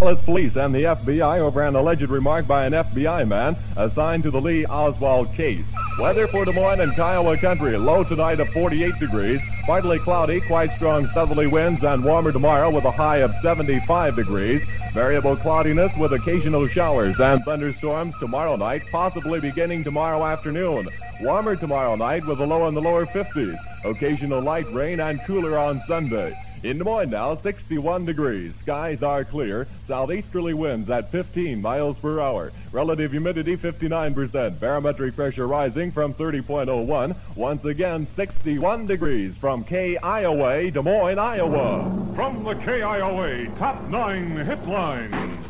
Dallas police and the FBI over an alleged remark by an FBI man assigned to the Lee Oswald case. Weather for Des Moines and Kiowa country. Low tonight of 48 degrees. Partly cloudy, quite strong southerly winds, and warmer tomorrow with a high of 75 degrees. Variable cloudiness with occasional showers and thunderstorms tomorrow night, possibly beginning tomorrow afternoon. Warmer tomorrow night with a low in the lower 50s. Occasional light rain and cooler on Sunday. In Des Moines now, 61 degrees. Skies are clear. Southeasterly winds at 15 miles per hour. Relative humidity 59%. Barometric pressure rising from 30.01. Once again, 61 degrees from KIOA, Des Moines, Iowa. From the KIOA Top 9 Hit Line.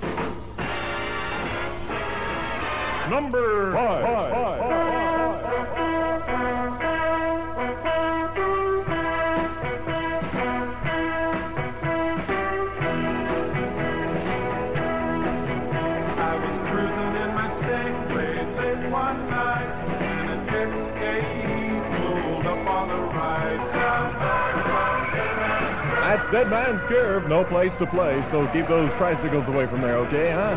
Number 5. That's Dead Man's Curve, no place to play, so keep those tricycles away from there, okay, huh?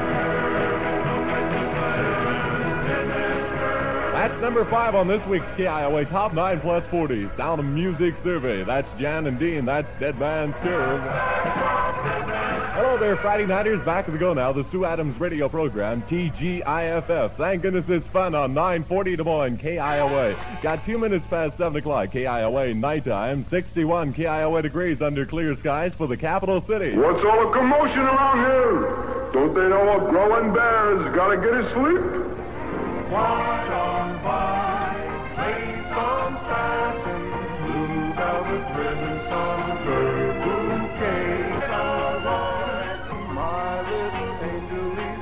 That's number 5 on this week's KIOA Top 9 Plus 40 Sound of Music Survey. That's Jan and Dean, that's Dead Man's Curve. Hello there, Friday Nighters, back to the go now, the Sue Adams radio program, TGIFF. Thank goodness it's fun on 940 Des Moines, KIOA. Got 2 minutes past 7 o'clock, KIOA nighttime, 61 KIOA degrees under clear skies for the capital city. What's all the commotion around here? Don't they know a growing bear's gotta get his sleep? Watch on by, play some satin, blue velvet ribbon, some bird bouquet. My little angel is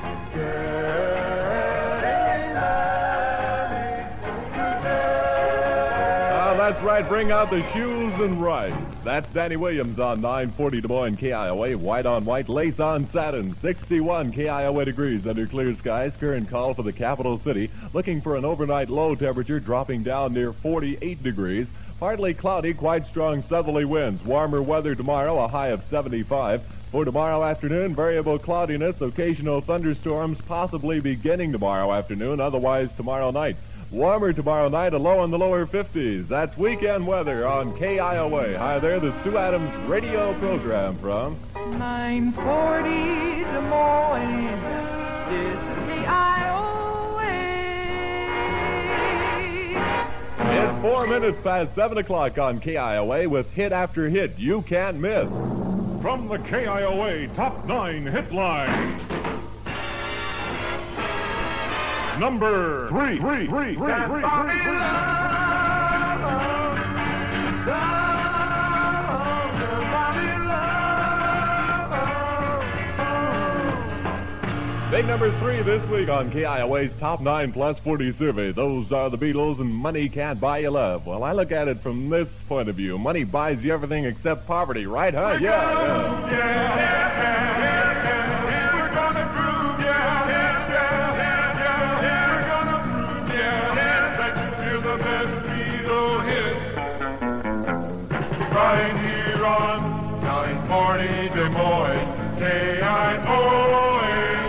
That's right, bring out the shoes and rise. That's Danny Williams on 940 Des Moines KIOA. White on white, lace on satin. 61 KIOA degrees under clear skies. Current call for the capital city. Looking for an overnight low temperature dropping down near 48 degrees. Partly cloudy, quite strong southerly winds. Warmer weather tomorrow, a high of 75. For tomorrow afternoon, variable cloudiness, occasional thunderstorms possibly beginning tomorrow afternoon, otherwise tomorrow night. Warmer tomorrow night, a low in the lower 50s. That's weekend weather on KIOA. Hi there, the Stu Adams radio program from 940 Des Moines. This is KIOA. It's 4 minutes past 7 o'clock on KIOA with hit after hit you can't miss. From the KIOA Top 9 Hit Line. Number 3. Big number 3 this week on KIOA's Top 9 Plus 40 survey. Those are the Beatles and Money Can't Buy You Love. Well, I look at it from this point of view. Money buys you everything except poverty, right, huh? Yeah. We're gonna prove, that you feel the best Beatle hits. Right here on 940 Des Moines, KIOA.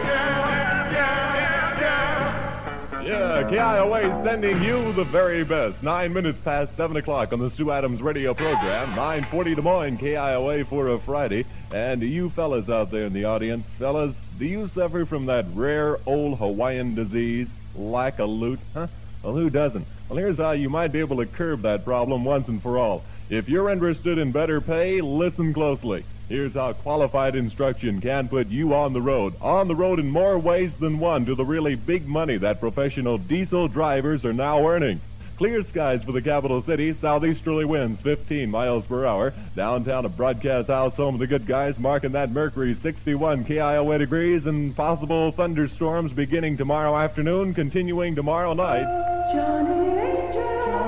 Yeah, KIOA sending you the very best. 9 minutes past 7 o'clock on the Stu Adams radio program. 940 Des Moines, KIOA for a Friday. And you fellas out there in the audience, fellas, do you suffer from that rare old Hawaiian disease, lack of loot? Huh? Well, who doesn't? Well, here's how you might be able to curb that problem once and for all. If you're interested in better pay, listen closely. Here's how qualified instruction can put you on the road in more ways than one to the really big money that professional diesel drivers are now earning. Clear skies for the capital city, southeasterly winds 15 miles per hour. Downtown a broadcast house home of the good guys, marking that mercury 61 KIOA degrees, and possible thunderstorms beginning tomorrow afternoon, continuing tomorrow night. Johnny Angel,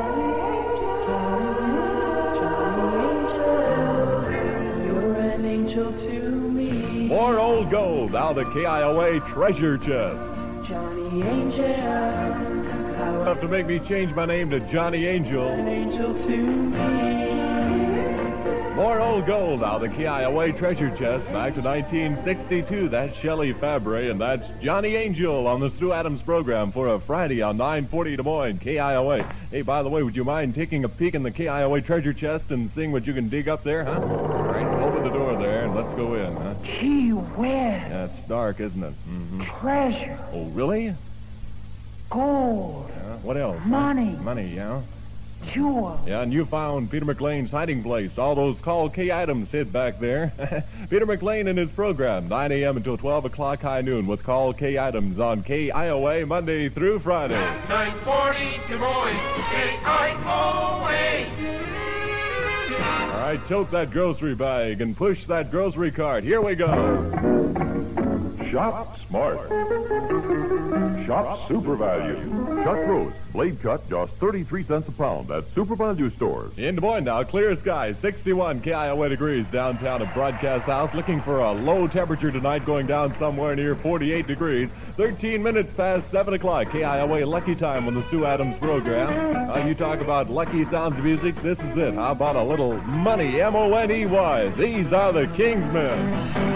you're an angel to me. More old gold out of the KIOA treasure chest. Johnny Angel, Have to make me change my name to Johnny Angel. an angel to me. More old gold out of the KIOA treasure chest back to 1962. That's Shelley Fabre, and that's Johnny Angel on the Stu Adams program for a Friday on 940 Des Moines, KIOA. Hey, by the way, would you mind taking a peek in the KIOA treasure chest and seeing what you can dig up there, huh? All right, open the door there and let's go in, huh? Gee whiz. Yeah, it's dark, isn't it? Mm-hmm. Treasure. Oh, really? Gold. Yeah, what else? Money. Huh? Money, yeah. Jewels. Yeah, and you found Peter McLean's hiding place. All those Call K items hid back there. Peter McLean and his program, 9 a.m. until 12 o'clock high noon with Call K items on KIOA Monday through Friday. 940 Des Moines, KIOA. All right, tote that grocery bag and push that grocery cart. Here we go. Shop smart. Shop Super Value. Chuck Rose, blade cut, just 33 cents a pound at Super Value stores. In Des Moines now, clear skies, 61 KIOA degrees downtown at Broadcast House. Looking for a low temperature tonight, going down somewhere near 48 degrees. 13 minutes past 7 o'clock, KIOA Lucky Time on the Stu Adams program. You talk about lucky sounds of music, this is it. How about a little money, M-O-N-E-Y? These are the Kingsmen.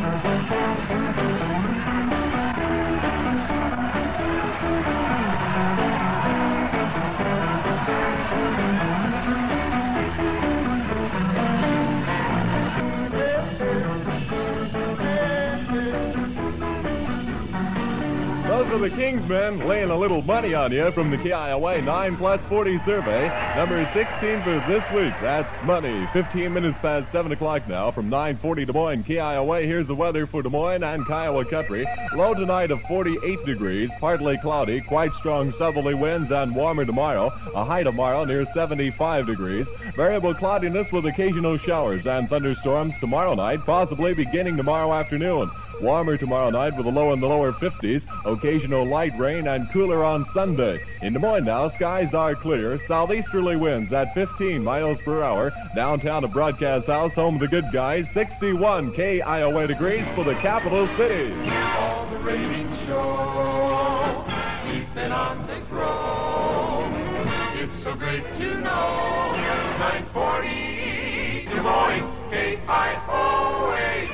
Those are the Kingsmen laying a little money on you from the KIOA 9 plus 40 survey. Number 16 for this week. That's money. 15 minutes past 7 o'clock now from 940 Des Moines, KIOA. Here's the weather for Des Moines and Kiowa Country. Low tonight of 48 degrees, partly cloudy, quite strong southerly winds and warmer tomorrow. A high tomorrow near 75 degrees. Variable cloudiness with occasional showers and thunderstorms tomorrow night, possibly beginning tomorrow afternoon. Warmer tomorrow night with a low in the lower 50s. Occasional light rain and cooler on Sunday. In Des Moines now, skies are clear. Southeasterly winds at 15 miles per hour. Downtown at Broadcast House, home of the good guys, 61 KIOA degrees for the capital city. All the ratings show we've been on the grow. It's so great to know 940 Des Moines, KIOA.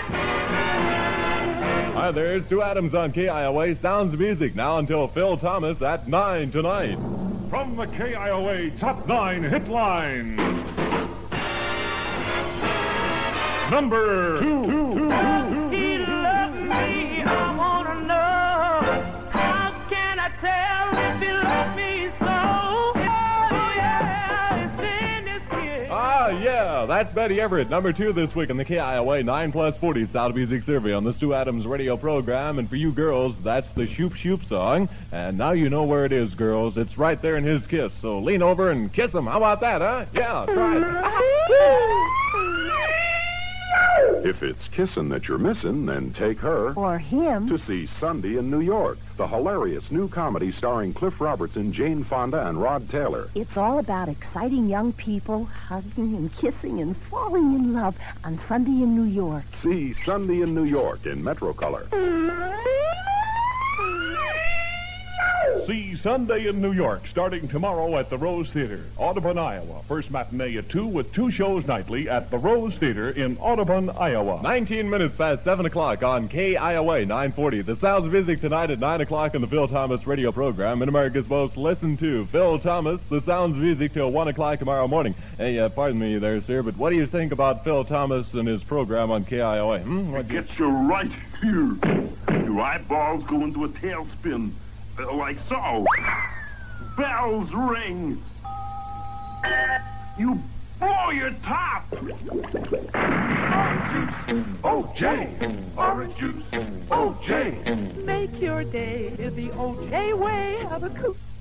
Hi there, Stu Adams on KIOA. Sounds of music now until Phil Thomas at 9 tonight. From the KIOA Top 9 hit line. Number 2. Does he love me? I wanna know. How can I tell if he loves me so? Oh yeah, it's in his kid. Ah, yeah, that's Betty Everett, number 2 this week on the KIOA 9 plus 40 Sound Music Survey on the Stu Adams radio program. And for you girls, that's the Shoop Shoop song. And now you know where it is, girls. It's right there in his kiss. So lean over and kiss him. How about that, huh? Yeah, try it. If it's kissing that you're missing, then take her Or him. to see Sunday in New York, the hilarious new comedy starring Cliff Robertson, Jane Fonda, and Rod Taylor. It's all about exciting young people hugging and kissing and falling in love on Sunday in New York. See Sunday in New York in Metrocolor. See Sunday in New York, starting tomorrow at the Rose Theater, Audubon, Iowa. First matinee at 2 with 2 shows nightly at the Rose Theater in Audubon, Iowa. 19 minutes past 7 o'clock on KIOA 940. The Sounds of Music tonight at 9 o'clock on the Phil Thomas radio program. In America's most listened to, Phil Thomas, The Sounds of Music till 1 o'clock tomorrow morning. Hey, pardon me there, sir, but what do you think about Phil Thomas and his program on KIOA? It gets you right here. Your eyeballs go into a tailspin, like so. Bells ring. You blow your top. Orange juice, OJ, orange juice, OJ. Make your day the OJ way. Have a cool.